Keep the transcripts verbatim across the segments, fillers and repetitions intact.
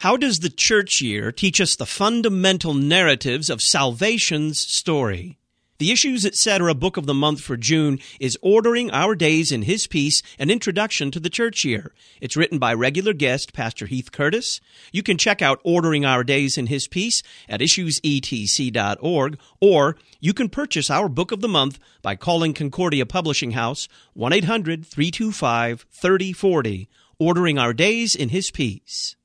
How does the church year teach us the fundamental narratives of salvation's story? The Issues Etc. Book of the Month for June is Ordering Our Days in His Peace, an Introduction to the Church Year. It's written by regular guest Pastor Heath Curtis. You can check out Ordering Our Days in His Peace at issues e t c dot org, or you can purchase our Book of the Month by calling Concordia Publishing House, one eight hundred, three two five, three oh four oh. Ordering Our Days in His Peace.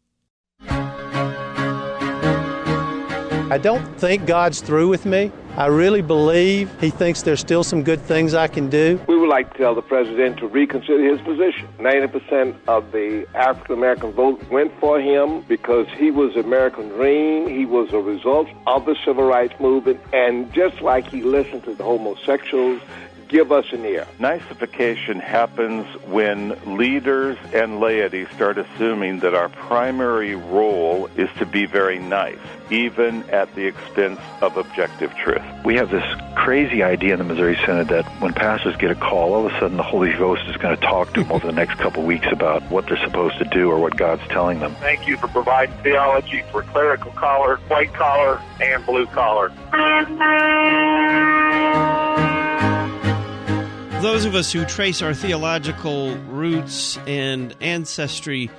I don't think God's through with me. I really believe He thinks there's still some good things I can do. We would like to tell the President to reconsider his position. ninety percent of the African-American vote went for him because he was American dream. He was a result of the Civil Rights Movement. And just like he listened to the homosexuals, give us an ear. Niceification happens when leaders and laity start assuming that our primary role is to be very nice, even at the expense of objective truth. We have this crazy idea in the Missouri Synod that when pastors get a call, all of a sudden the Holy Ghost is going to talk to them over the next couple of weeks about what they're supposed to do or what God's telling them. Thank you for providing theology for clerical collar, white collar, and blue collar. Those of us who trace our theological roots and ancestry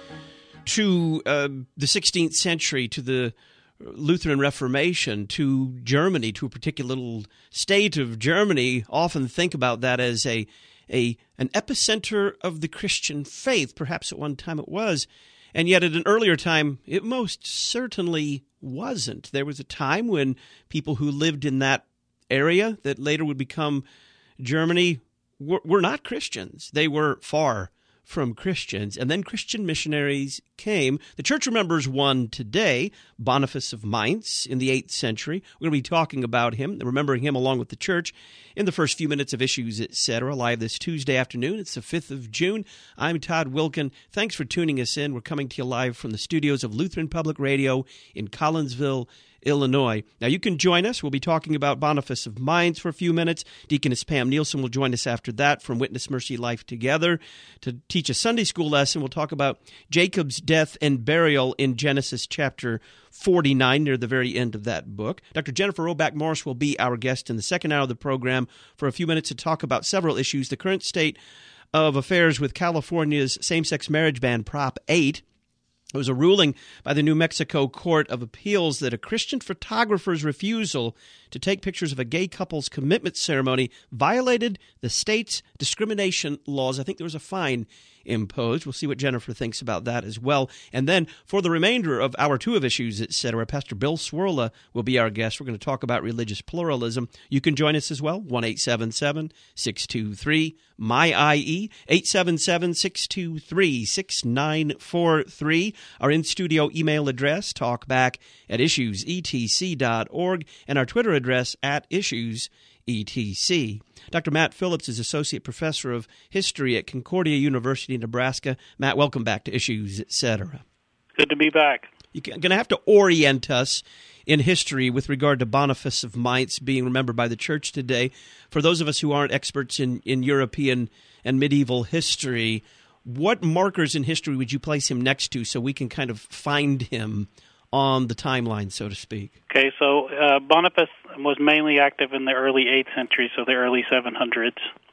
to uh, the sixteenth century, to the Lutheran Reformation, to Germany, to a particular little state of Germany, often think about that as a, a an epicenter of the Christian faith. Perhaps at one time it was, and yet at an earlier time it most certainly wasn't. There was a time when people who lived in that area that later would become Germany were not Christians. They were far from Christians. And then Christian missionaries came. The church remembers one today, Boniface of Mainz, in the eighth century. We're going to be talking about him, remembering him along with the church in the first few minutes of Issues Etc. live this Tuesday afternoon. It's the fifth of June. I'm Todd Wilkin. Thanks for tuning us in. We're coming to you live from the studios of Lutheran Public Radio in Collinsville, Illinois. Now, you can join us. We'll be talking about Boniface of Mainz for a few minutes. Deaconess Pam Nielsen will join us after that from Witness Mercy Life Together to teach a Sunday school lesson. We'll talk about Jacob's death and burial in Genesis chapter forty-nine, near the very end of that book. Doctor Jennifer Roback Morris will be our guest in the second hour of the program for a few minutes to talk about several issues. The current state of affairs with California's same-sex marriage ban, Prop eight. It was a ruling by the New Mexico Court of Appeals that a Christian photographer's refusal to take pictures of a gay couple's commitment ceremony violated the state's discrimination laws. I think there was a fine imposed. We'll see what Jennifer thinks about that as well. And then for the remainder of hour two of Issues, et cetera, Pastor Bill Swirla will be our guest. We're going to talk about religious pluralism. You can join us as well, one eight seven seven, six two three, M Y I E, eight seven seven, six two three, six nine four three. Our in-studio email address, talkback at issues e t c dot org, and our Twitter address at issues e t c. Doctor Matt Phillips is Associate Professor of History at Concordia University, Nebraska. Matt, welcome back to Issues, et cetera. Good to be back. You're going to have to orient us in history with regard to Boniface of Mainz being remembered by the church today. For those of us who aren't experts in, in European and medieval history, what markers in history would you place him next to so we can kind of find him on the timeline, so to speak? Okay, so uh, Boniface was mainly active in the early eighth century, so the early seven hundreds.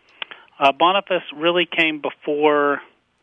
Uh, Boniface really came before,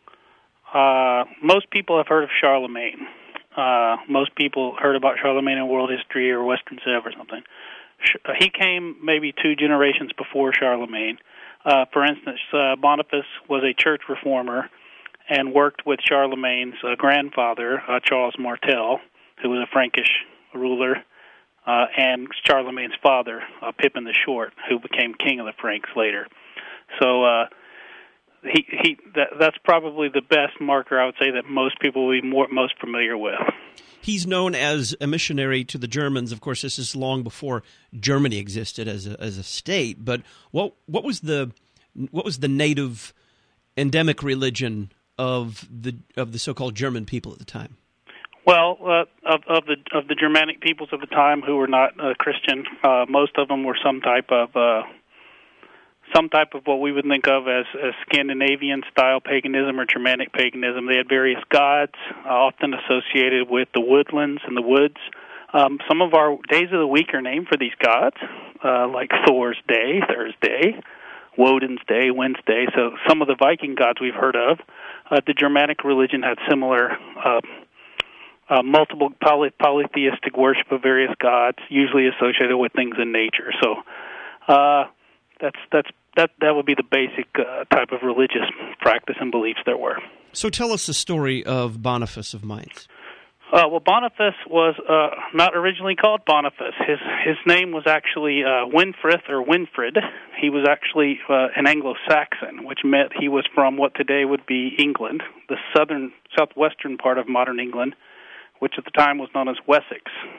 uh, most people have heard of Charlemagne. Uh, most people heard about Charlemagne in world history or Western Civ or something. He came maybe two generations before Charlemagne. Uh, for instance, uh, Boniface was a church reformer and worked with Charlemagne's uh, grandfather, uh, Charles Martel, who was a Frankish ruler, uh, and Charlemagne's father, uh, Pippin the Short, who became king of the Franks later. So uh, he he that, that's probably the best marker, I would say, that most people will be more, most familiar with. He's known as a missionary to the Germans. Of course, this is long before Germany existed as a, as a state. But what what was the what was the native endemic religion of the of the so-called German people at the time? Well, uh, of, of the of the Germanic peoples of the time who were not uh, Christian, uh, most of them were some type of uh, some type of what we would think of as, as Scandinavian-style paganism or Germanic paganism. They had various gods, uh, often associated with the woodlands and the woods. Um, some of our days of the week are named for these gods, uh, like Thor's Day, Thursday, Woden's Day, Wednesday. So some of the Viking gods we've heard of. Uh, the Germanic religion had similar uh, uh, multiple poly- polytheistic worship of various gods, usually associated with things in nature. So uh, that's that's that that would be the basic uh, type of religious practice and beliefs there were. So tell us the story of Boniface of Mainz. Uh, well, Boniface was uh, not originally called Boniface. His his name was actually uh, Winfrith or Winfrid. He was actually uh, an Anglo-Saxon, which meant he was from what today would be England, the southern, southwestern part of modern England, which at the time was known as Wessex,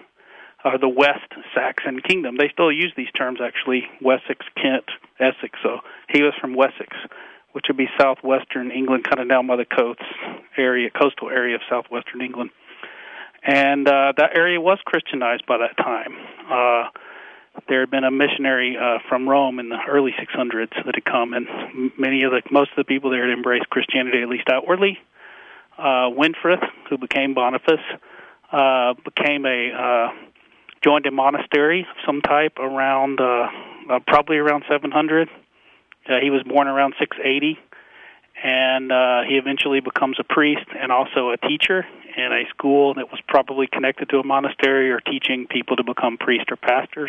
or the West Saxon Kingdom. They still use these terms, actually, Wessex, Kent, Essex. So he was from Wessex, which would be southwestern England, kind of down by the coast area, coastal area of southwestern England. And uh, that area was Christianized by that time. Uh, there had been a missionary uh, from Rome in the early six hundreds that had come, and many of the most of the people there had embraced Christianity, at least outwardly. Uh, Winfrith, who became Boniface, uh, became a uh, joined a monastery of some type around uh, uh, probably around seven hundred. Uh, he was born around six eighty. And uh, he eventually becomes a priest and also a teacher in a school that was probably connected to a monastery or teaching people to become priests or pastors.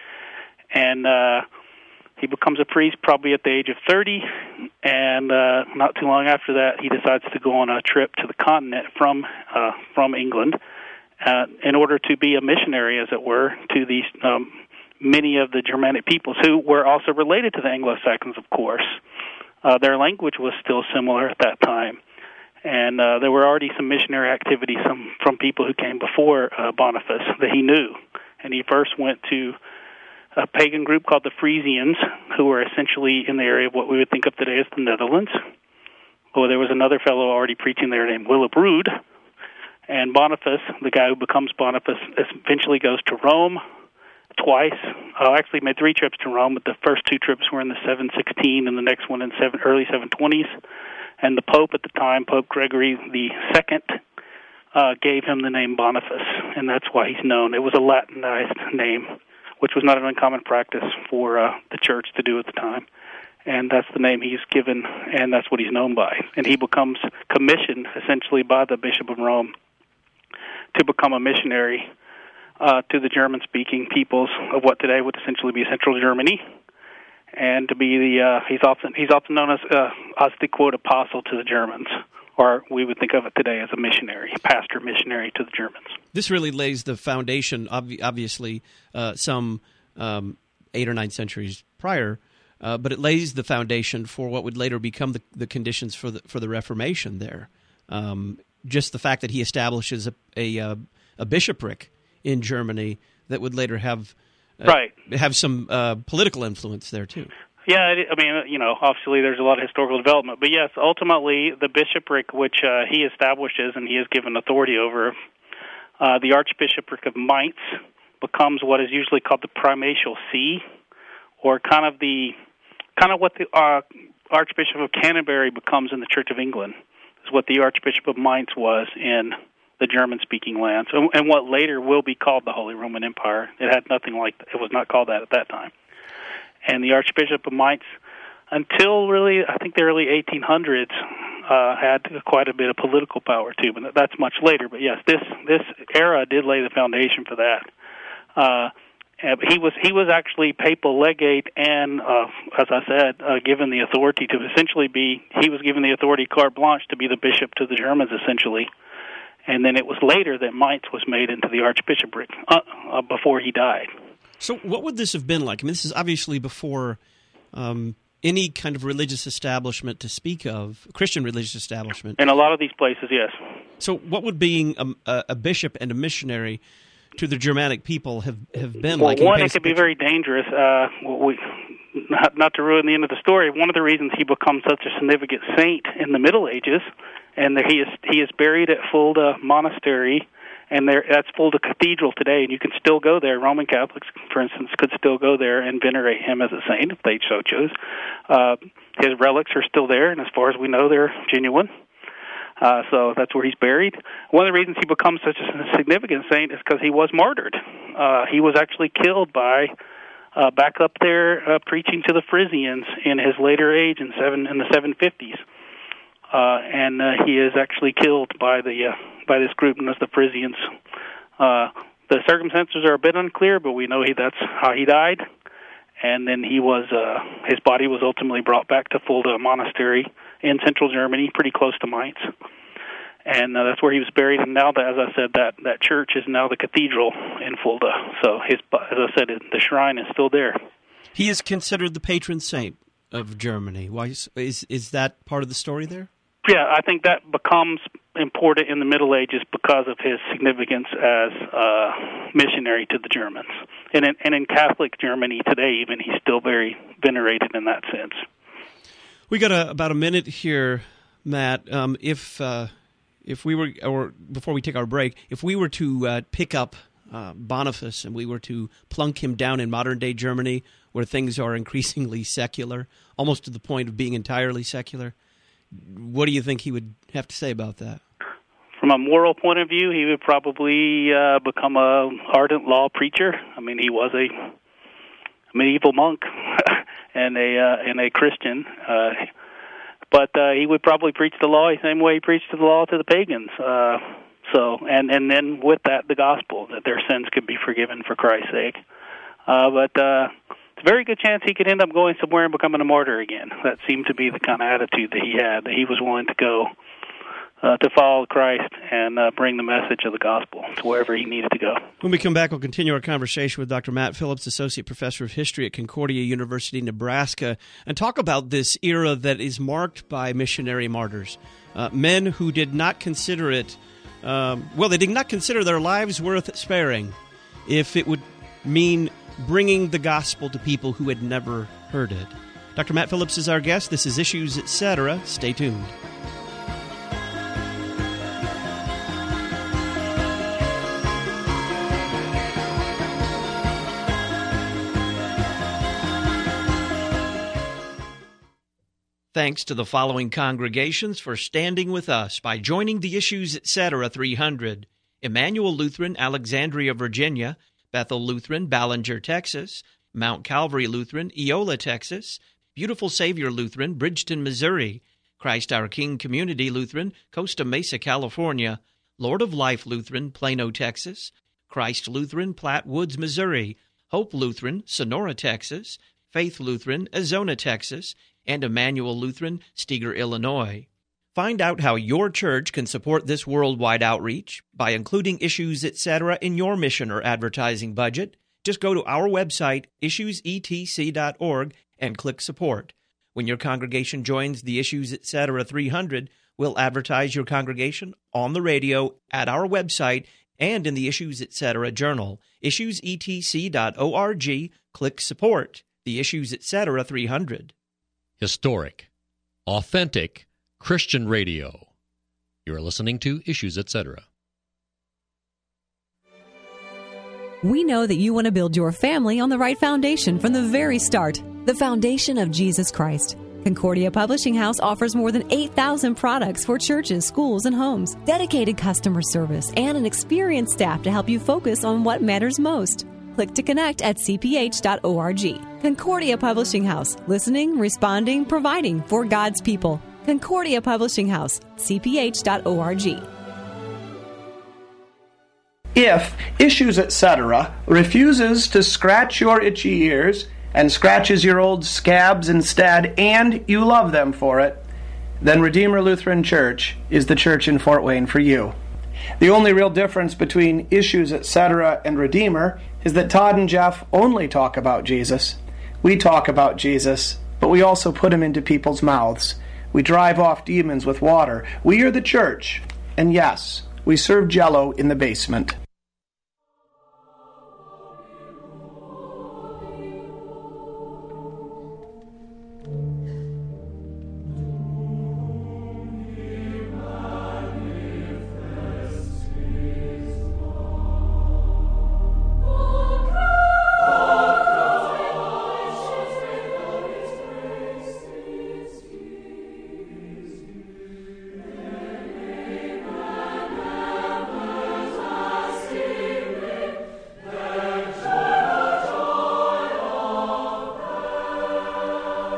And uh, he becomes a priest probably at the age of thirty, and uh, not too long after that, he decides to go on a trip to the continent from uh, from England uh, in order to be a missionary, as it were, to these um, many of the Germanic peoples who were also related to the Anglo-Saxons, of course. Uh, their language was still similar at that time, and uh, there were already some missionary activities some, from people who came before uh, Boniface that he knew. And he first went to a pagan group called the Frisians, who were essentially in the area of what we would think of today as the Netherlands. Well, there was another fellow already preaching there named Willibrord, and Boniface, the guy who becomes Boniface, eventually goes to Rome twice. I uh, actually made three trips to Rome, but the first two trips were in the seven sixteen and the next one in seven, early seven twenties. And the Pope at the time, Pope Gregory the Second, uh, gave him the name Boniface, and that's why he's known. It was a Latinized name, which was not an uncommon practice for uh, the church to do at the time. And that's the name he's given, and that's what he's known by. And he becomes commissioned, essentially, by the Bishop of Rome to become a missionary Uh, to the German-speaking peoples of what today would essentially be Central Germany, and to be the uh, he's often he's often known as uh, as the quote apostle to the Germans, or we would think of it today as a missionary, pastor missionary to the Germans. This really lays the foundation, ob- obviously, uh, some um, eight or nine centuries prior, uh, but it lays the foundation for what would later become the, the conditions for the for the Reformation. There, um, just the fact that he establishes a a, uh, a bishopric in Germany that would later have uh, right. have some uh, political influence there too. Yeah, I mean, you know, obviously there's a lot of historical development, but yes, ultimately the bishopric which uh, he establishes and he is given authority over, uh, the Archbishopric of Mainz, becomes what is usually called the primatial see, or kind of the kind of what the uh, Archbishop of Canterbury becomes in the Church of England. Is what the Archbishop of Mainz was in the German-speaking lands, and what later will be called the Holy Roman Empire. It had nothing like that. It was not called that at that time. And the Archbishop of Mainz, until really, I think the early eighteen hundreds, uh, had quite a bit of political power too, but that's much later. But yes, this this era did lay the foundation for that. Uh, he was he was actually papal legate, and uh, as I said, uh, given the authority to essentially be, he was given the authority carte blanche to be the bishop to the Germans, essentially. And then it was later that Mainz was made into the archbishopric uh, uh, before he died. So what would this have been like? I mean, this is obviously before um, any kind of religious establishment to speak of, Christian religious establishment. In a lot of these places, yes. So what would being a, a bishop and a missionary to the Germanic people have, have been well, like? One, it could be very dangerous. Uh, we, not, not to ruin the end of the story, one of the reasons he becomes such a significant saint in the Middle Ages, and that he is he is buried at Fulda Monastery and there that's Fulda Cathedral today, and you can still go there. Roman Catholics, for instance, could still go there and venerate him as a saint if they so chose. Uh, his relics are still there, and as far as we know, they're genuine. Uh, so that's where he's buried. One of the reasons he becomes such a significant saint is because he was martyred. Uh, he was actually killed by uh, back up there uh, preaching to the Frisians in his later age in seven in the seven fifties, uh, and uh, he is actually killed by the uh, by this group known as the Frisians. Uh, the circumstances are a bit unclear, but we know he that's how he died. And then he was uh, his body was ultimately brought back to Fulda Monastery in central Germany, pretty close to Mainz, and uh, that's where he was buried. And now, that, as I said, that, that church is now the cathedral in Fulda. So, his, as I said, the shrine is still there. He is considered the patron saint of Germany. Why is is, is that part of the story there? Yeah, I think that becomes important in the Middle Ages because of his significance as a missionary to the Germans. And in, and in Catholic Germany today, even, he's still very venerated in that sense. We got a, about a minute here, Matt. Um, if uh, if we were, or before we take our break, if we were to uh, pick up uh, Boniface and we were to plunk him down in modern-day Germany, where things are increasingly secular, almost to the point of being entirely secular, what do you think he would have to say about that? From a moral point of view, he would probably uh, become a ardent law preacher. I mean, he was a medieval monk and a uh, and a Christian, uh, but uh, he would probably preach the law the same way he preached the law to the pagans. Uh, so, and and then with that, the gospel, that their sins could be forgiven for Christ's sake. Uh, but uh, it's a very good chance he could end up going somewhere and becoming a martyr again. That seemed to be the kind of attitude that he had, that he was willing to go uh, to follow Christ and uh, bring the message of the gospel to wherever he needed to go. When we come back, we'll continue our conversation with Doctor Matt Phillips, Associate Professor of History at Concordia University, Nebraska, and talk about this era that is marked by missionary martyrs, uh, men who did not consider it, um, well, they did not consider their lives worth sparing if it would mean bringing the gospel to people who had never heard it. Doctor Matt Phillips is our guest. This is Issues, et cetera. Stay tuned. Thanks to the following congregations for standing with us by joining the Issues, et cetera. three hundred. Emmanuel Lutheran, Alexandria, Virginia; Bethel Lutheran, Ballinger, Texas; Mount Calvary Lutheran, Eola, Texas; Beautiful Savior Lutheran, Bridgeton, Missouri; Christ Our King Community Lutheran, Costa Mesa, California; Lord of Life Lutheran, Plano, Texas; Christ Lutheran, Platte Woods, Missouri; Hope Lutheran, Sonora, Texas; Faith Lutheran, Azona, Texas; and Emmanuel Lutheran, Steger, Illinois. Find out how your church can support this worldwide outreach by including Issues, et cetera in your mission or advertising budget. Just go to our website, issues e t c dot org, and click Support. When your congregation joins the Issues, et cetera. three hundred, we'll advertise your congregation on the radio, at our website, and in the Issues, et cetera journal. issues e t c dot org, click Support. The Issues, et cetera. three hundred. Historic, authentic Christian radio. You're listening to Issues, et cetera. We know that you want to build your family on the right foundation from the very start, the foundation of Jesus Christ. Concordia Publishing House offers more than eight thousand products for churches, schools, and homes, dedicated customer service, and an experienced staff to help you focus on what matters most. Click to connect at c p h dot org. Concordia Publishing House, listening, responding, providing for God's people. Concordia Publishing House, c p h dot org. If Issues, et cetera refuses to scratch your itchy ears and scratches your old scabs instead, and you love them for it, then Redeemer Lutheran Church is the church in Fort Wayne for you. The only real difference between Issues, et cetera and Redeemer is that Todd and Jeff only talk about Jesus. We talk about Jesus, but we also put him into people's mouths. We drive off demons with water. We are the church. And yes, we serve Jell-O in the basement.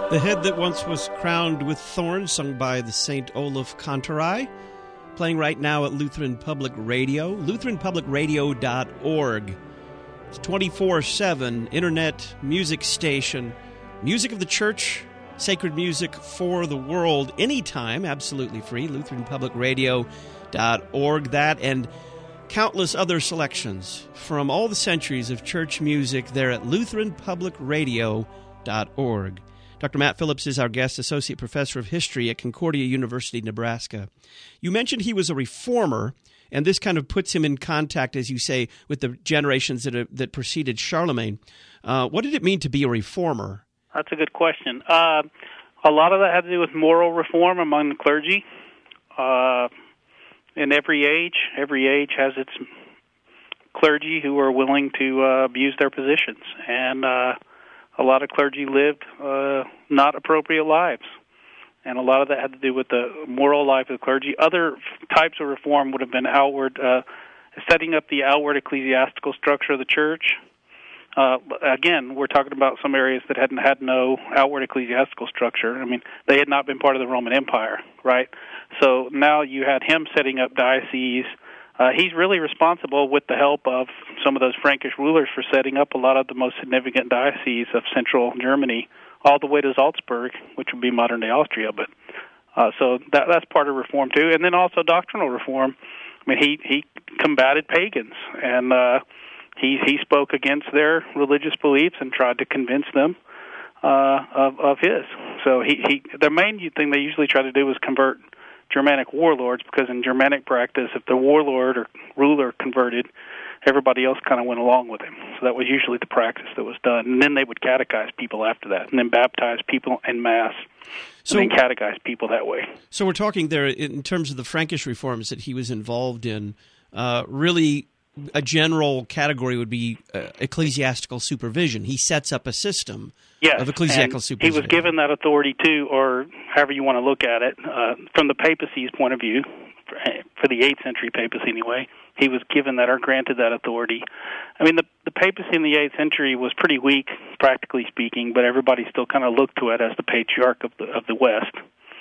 The Head That Once Was Crowned with Thorns, sung by the Saint Olaf Cantorai, playing right now at Lutheran Public Radio, lutheran public radio dot org. It's twenty-four seven internet music station, music of the church, sacred music for the world, anytime, absolutely free, lutheran public radio dot org. That and countless other selections from all the centuries of church music there at lutheran public radio dot org. Doctor Matt Phillips is our guest, Associate Professor of History at Concordia University, Nebraska. You mentioned he was a reformer, and this kind of puts him in contact, as you say, with the generations that, are, that preceded Charlemagne. Uh, what did it mean to be a reformer? That's a good question. Uh, a lot of that had to do with moral reform among the clergy. Uh, in every age, every age has its clergy who are willing to uh, abuse their positions, and uh, a lot of clergy lived uh, not appropriate lives, and a lot of that had to do with the moral life of the clergy. Other types of reform would have been outward, uh, setting up the outward ecclesiastical structure of the church. Uh, again, we're talking about some areas that hadn't had no outward ecclesiastical structure. I mean, they had not been part of the Roman Empire, right? So now you had him setting up dioceses. Uh, he's really responsible, with the help of some of those Frankish rulers, for setting up a lot of the most significant dioceses of central Germany, all the way to Salzburg, which would be modern-day Austria. But uh, so that, that's part of reform too, and then also doctrinal reform. I mean, he he combated pagans, and uh, he he spoke against their religious beliefs and tried to convince them uh, of of his. So he he the main thing they usually try to do was convert Germanic warlords, because in Germanic practice, if the warlord or ruler converted, everybody else kind of went along with him. So that was usually the practice that was done. And then they would catechize people after that, and then baptize people en masse, so, and then catechize people that way. So we're talking there in terms of the Frankish reforms that he was involved in. Uh, really, a general category would be uh, ecclesiastical supervision. He sets up a system yes, of ecclesiastical and supervision. He was given that authority too, or however you want to look at it, uh, from the papacy's point of view, for, for the eighth century papacy anyway. He was given that or granted that authority. I mean, the, the papacy in the eighth century was pretty weak, practically speaking, but everybody still kind of looked to it as the patriarch of the of the West.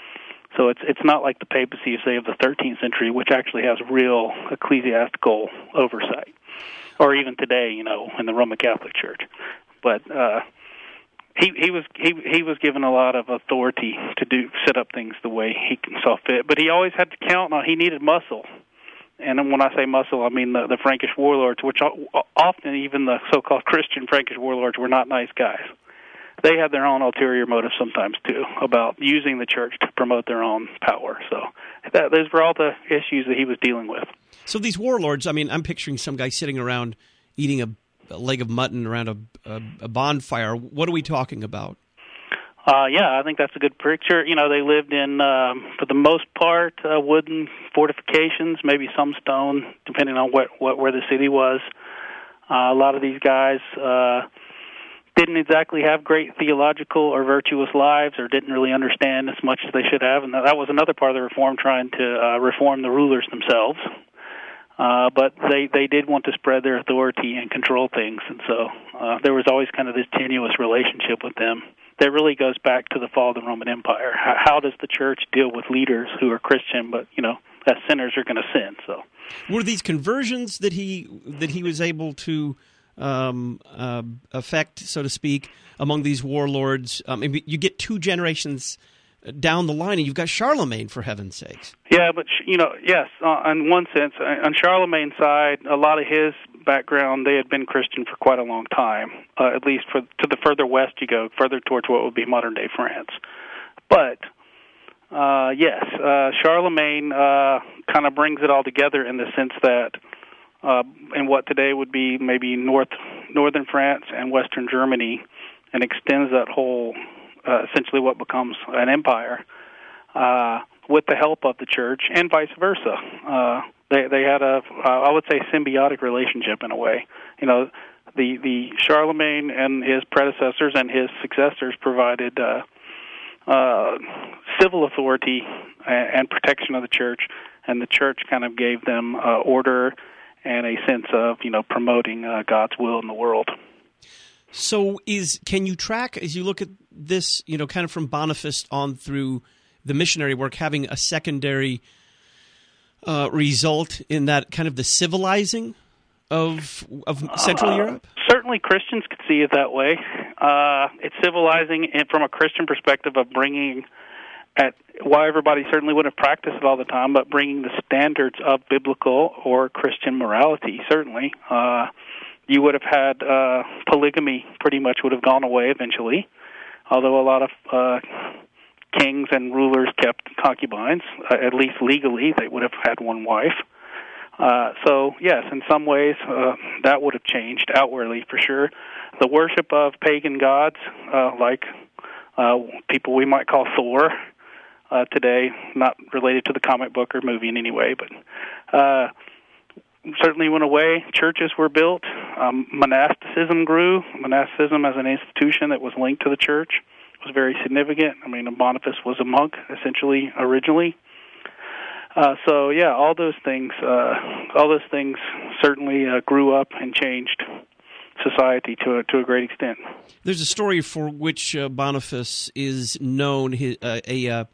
So it's it's not like the papacy, say, of the thirteenth century, which actually has real ecclesiastical oversight, or even today, you know, in the Roman Catholic Church. But uh, he he was he he was given a lot of authority to do set up things the way he saw fit. But he always had to count on he needed muscle. And when I say muscle, I mean the, the Frankish warlords, which often even the so-called Christian Frankish warlords were not nice guys. They had their own ulterior motives sometimes, too, about using the church to promote their own power. So that, those were all the issues that he was dealing with. So these warlords, I mean, I'm picturing some guy sitting around eating a, a leg of mutton around a, a, a bonfire. What are we talking about? Uh, yeah, I think that's a good picture. You know, they lived in, um, for the most part, uh, wooden fortifications, maybe some stone, depending on what, what where the city was. Uh, a lot of these guys uh, didn't exactly have great theological or virtuous lives, or didn't really understand as much as they should have, and that was another part of the reform, trying to uh, reform the rulers themselves. Uh, but they, they did want to spread their authority and control things, and so uh, there was always kind of this tenuous relationship with them. That really goes back to the fall of the Roman Empire. How, how does the church deal with leaders who are Christian, but, you know, as sinners are going to sin? So, were these conversions that he that he was able to um, uh, affect, so to speak, among these warlords? Um, I mean, you get two generations down the line, and you've got Charlemagne, for heaven's sakes. Yeah, but, you know, yes, uh, in one sense, on Charlemagne's side, a lot of his background, they had been Christian for quite a long time, uh, at least for to the further west you go, further towards what would be modern-day France. But, uh, yes, uh, Charlemagne uh, kind of brings it all together in the sense that uh, in what today would be maybe north northern France and western Germany, and extends that whole, uh, essentially what becomes an empire, uh, with the help of the church, and vice versa. Uh, they they had a, uh, I would say, symbiotic relationship in a way. You know, the the Charlemagne and his predecessors and his successors provided uh, uh, civil authority and, and protection of the church, and the church kind of gave them uh, order and a sense of, you know, promoting uh, God's will in the world. So is can you track, as you look at this, you know, kind of from Boniface on through the missionary work, having a secondary uh, result in that kind of the civilizing of of Central uh, Europe? Certainly Christians could see it that way. Uh, it's civilizing and from a Christian perspective of bringing, at why everybody certainly wouldn't have practiced it all the time, but bringing the standards of biblical or Christian morality, certainly. Uh, you would have had uh, polygamy pretty much would have gone away eventually, although a lot of uh, kings and rulers kept concubines, uh, at least legally they would have had one wife. Uh, so, yes, in some ways uh, that would have changed outwardly for sure. The worship of pagan gods, uh, like uh, people we might call Thor uh, today, not related to the comic book or movie in any way, but uh, certainly went away. Churches were built. Um, monasticism grew. Monasticism as an institution that was linked to the church was very significant. I mean, Boniface was a monk, essentially, originally. Uh, so, yeah, all those things, uh, all those things certainly uh, grew up and changed society to a, to a great extent. There's a story for which uh, Boniface is known, his, uh, a uh,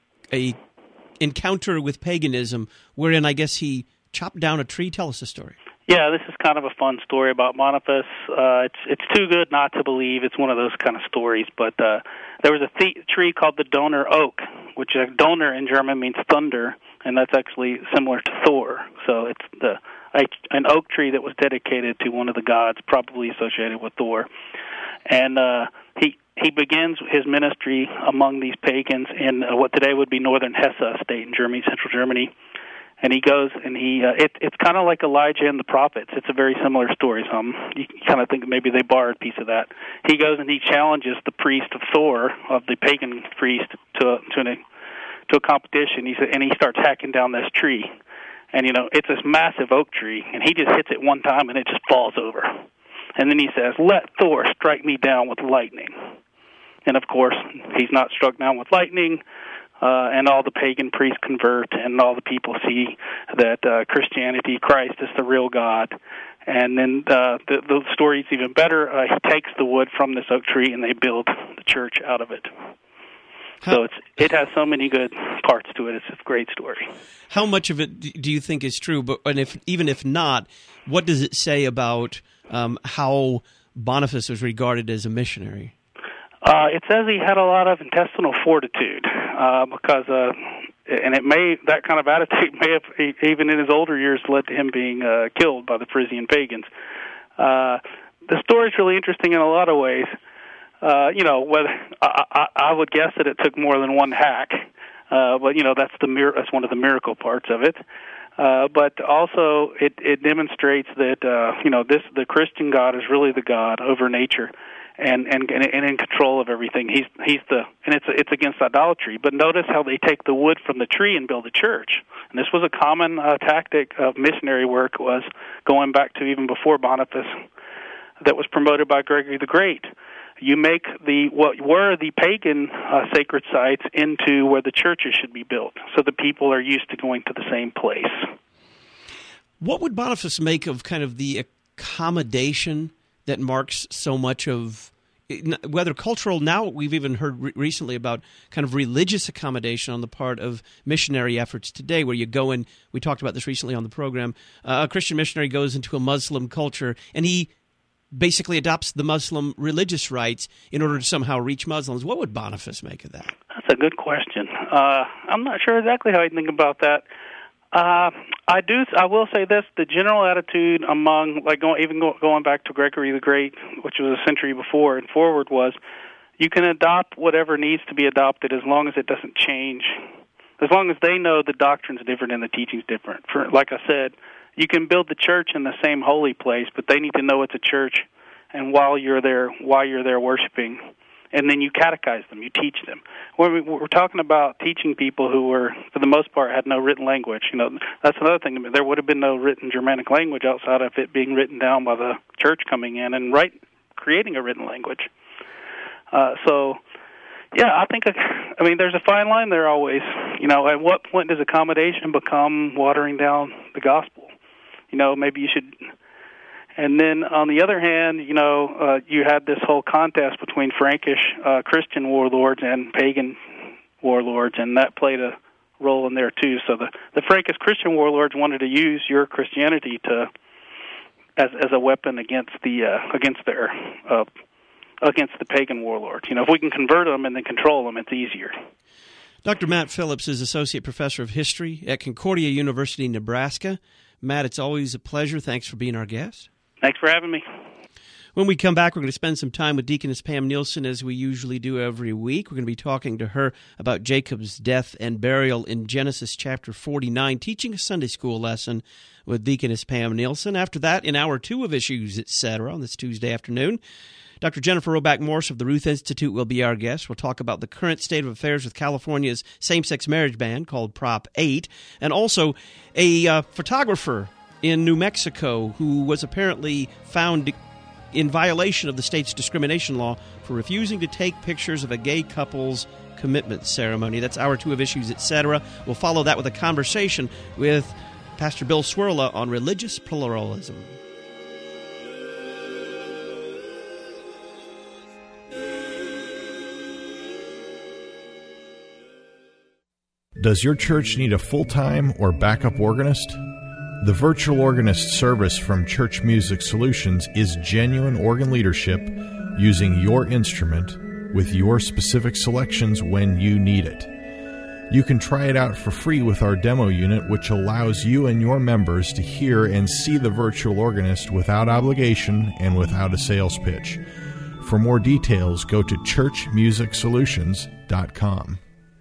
a encounter with paganism, wherein I guess he chopped down a tree. Tell us the story. Yeah, this is kind of a fun story about Boniface. Uh, it's it's too good not to believe. It's one of those kind of stories. But uh, there was a th- tree called the Donner Oak, which uh, Donner in German means thunder, and that's actually similar to Thor. So it's the a, an oak tree that was dedicated to one of the gods, probably associated with Thor. And uh, he he begins his ministry among these pagans in uh, what today would be northern Hesse state in Germany, central Germany. And he goes, and he uh, it, it's kind of like Elijah and the prophets. It's a very similar story. So um, you kind of think maybe they borrowed a piece of that. He goes and he challenges the priest of Thor, of the pagan priest, to a, to, an, to a competition. He said, and he starts hacking down this tree. And, you know, it's this massive oak tree, and he just hits it one time, and it just falls over. And then he says, "Let Thor strike me down with lightning." And, of course, he's not struck down with lightning. Uh, and all the pagan priests convert, and all the people see that uh, Christianity, Christ is the real God. And then uh, the, the story's even better. Uh, he takes the wood from this oak tree, and they build the church out of it. How, so it's it has so many good parts to it. It's a great story. How much of it do you think is true? But and if even if not, what does it say about um, how Boniface was regarded as a missionary? Uh, it says he had a lot of intestinal fortitude, uh, because, uh, and it may, that kind of attitude may have, even in his older years, led to him being uh, killed by the Frisian pagans. Uh, the story's really interesting in a lot of ways. Uh, you know, whether I, I, I would guess that it took more than one hack, uh, but you know that's the mir- that's one of the miracle parts of it. Uh, but also, it, it demonstrates that uh, you know this the Christian God is really the God over nature. And, and and in control of everything. He's he's the and it's it's against idolatry. But notice how they take the wood from the tree and build a church. And this was a common uh, tactic of missionary work, was going back to even before Boniface, that was promoted by Gregory the Great. You make the what were the pagan uh, sacred sites into where the churches should be built, so the people are used to going to the same place. What would Boniface make of kind of the accommodation that marks so much of, whether cultural, now we've even heard re- recently about kind of religious accommodation on the part of missionary efforts today, where you go in, we talked about this recently on the program, uh, a Christian missionary goes into a Muslim culture, and he basically adopts the Muslim religious rites in order to somehow reach Muslims. What would Boniface make of that? That's a good question. Uh, I'm not sure exactly how I think about that. Uh, I do. I will say this: the general attitude among, like, going, even go, going back to Gregory the Great, which was a century before and forward, was you can adopt whatever needs to be adopted as long as it doesn't change. As long as they know the doctrine's different and the teaching's different. For, like I said, you can build the church in the same holy place, but they need to know it's a church, and while you're there, while you're there worshiping. And then you catechize them, you teach them. We're, we're talking about teaching people who were, for the most part, had no written language. You know, that's another thing. There would have been no written Germanic language outside of it being written down by the church coming in and write, creating a written language. Uh, so, yeah, I think, I mean, there's a fine line there always. You know, at what point does accommodation become watering down the gospel? You know, maybe you should... And then on the other hand, you know, uh, you had this whole contest between Frankish uh, Christian warlords and pagan warlords, and that played a role in there too. So the, the Frankish Christian warlords wanted to use your Christianity to as as a weapon against the uh, against their uh, against the pagan warlords. You know, if we can convert them and then control them, it's easier. Doctor Matt Phillips is Associate Professor of History at Concordia University, Nebraska. Matt, it's always a pleasure. Thanks for being our guest. Thanks for having me. When we come back, we're going to spend some time with Deaconess Pam Nielsen, as we usually do every week. We're going to be talking to her about Jacob's death and burial in Genesis chapter forty-nine, teaching a Sunday school lesson with Deaconess Pam Nielsen. After that, in hour two of Issues, et cetera, on this Tuesday afternoon, Doctor Jennifer Roback Morse of the Ruth Institute will be our guest. We'll talk about the current state of affairs with California's same-sex marriage ban, called Prop eight, and also a uh, photographer in New Mexico who was apparently found in violation of the state's discrimination law for refusing to take pictures of a gay couple's commitment ceremony. That's hour two of Issues, et cetera. We'll follow that with a conversation with Pastor Bill Swirla on religious pluralism. Does your church need a full-time or backup organist? The Virtual Organist service from Church Music Solutions is genuine organ leadership using your instrument with your specific selections when you need it. You can try it out for free with our demo unit, which allows you and your members to hear and see the virtual organist without obligation and without a sales pitch. For more details, go to church music solutions dot com.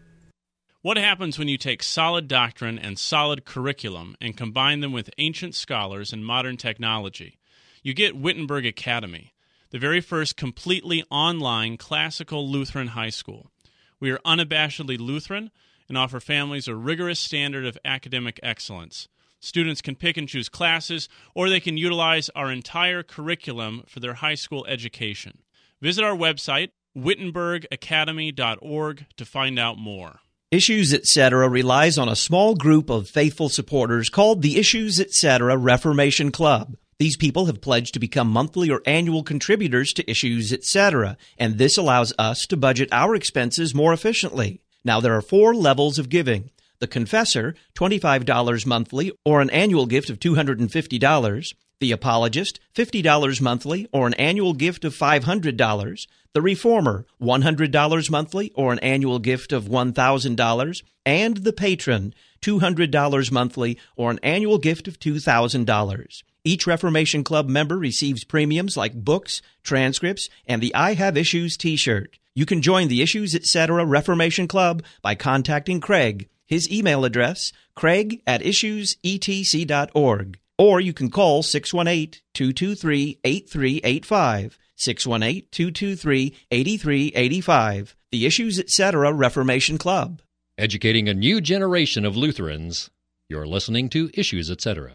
What happens when you take solid doctrine and solid curriculum and combine them with ancient scholars and modern technology? You get Wittenberg Academy, the very first completely online classical Lutheran high school. We are unabashedly Lutheran and offer families a rigorous standard of academic excellence. Students can pick and choose classes, or they can utilize our entire curriculum for their high school education. Visit our website, wittenberg academy dot org, to find out more. Issues, et cetera relies on a small group of faithful supporters called the Issues, et cetera Reformation Club. These people have pledged to become monthly or annual contributors to Issues, et cetera, and this allows us to budget our expenses more efficiently. Now, there are four levels of giving. The Confessor, twenty-five dollars monthly or an annual gift of two hundred fifty dollars. The Apologist, fifty dollars monthly or an annual gift of five hundred dollars. The Reformer, one hundred dollars monthly or an annual gift of one thousand dollars. And the Patron, two hundred dollars monthly or an annual gift of two thousand dollars. Each Reformation Club member receives premiums like books, transcripts, and the I Have Issues t-shirt. You can join the Issues, et cetera Reformation Club by contacting Craig. His email address, craig at issues e t c dot org. Or you can call six one eight, two two three, eight three eight five, six one eight, two two three, eight three eight five. The Issues, et cetera Reformation Club. Educating a new generation of Lutherans. You're listening to Issues, et cetera.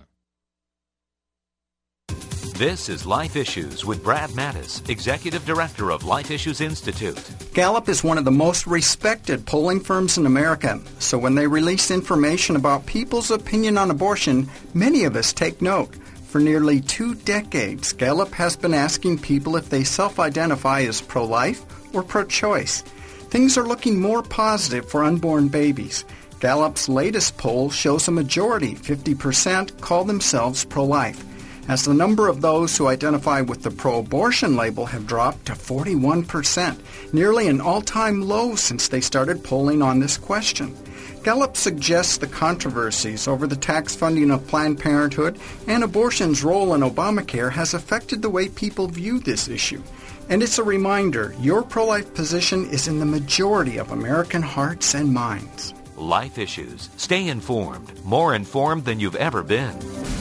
This is Life Issues with Brad Mattis, Executive Director of Life Issues Institute. Gallup is one of the most respected polling firms in America, so when they release information about people's opinion on abortion, many of us take note. For nearly two decades, Gallup has been asking people if they self-identify as pro-life or pro-choice. Things are looking more positive for unborn babies. Gallup's latest poll shows a majority, fifty percent, call themselves pro-life, as the number of those who identify with the pro-abortion label have dropped to forty-one percent, nearly an all-time low since they started polling on this question. Gallup suggests the controversies over the tax funding of Planned Parenthood and abortion's role in Obamacare has affected the way people view this issue. And it's a reminder, your pro-life position is in the majority of American hearts and minds. Life Issues. Stay informed, more informed than you've ever been.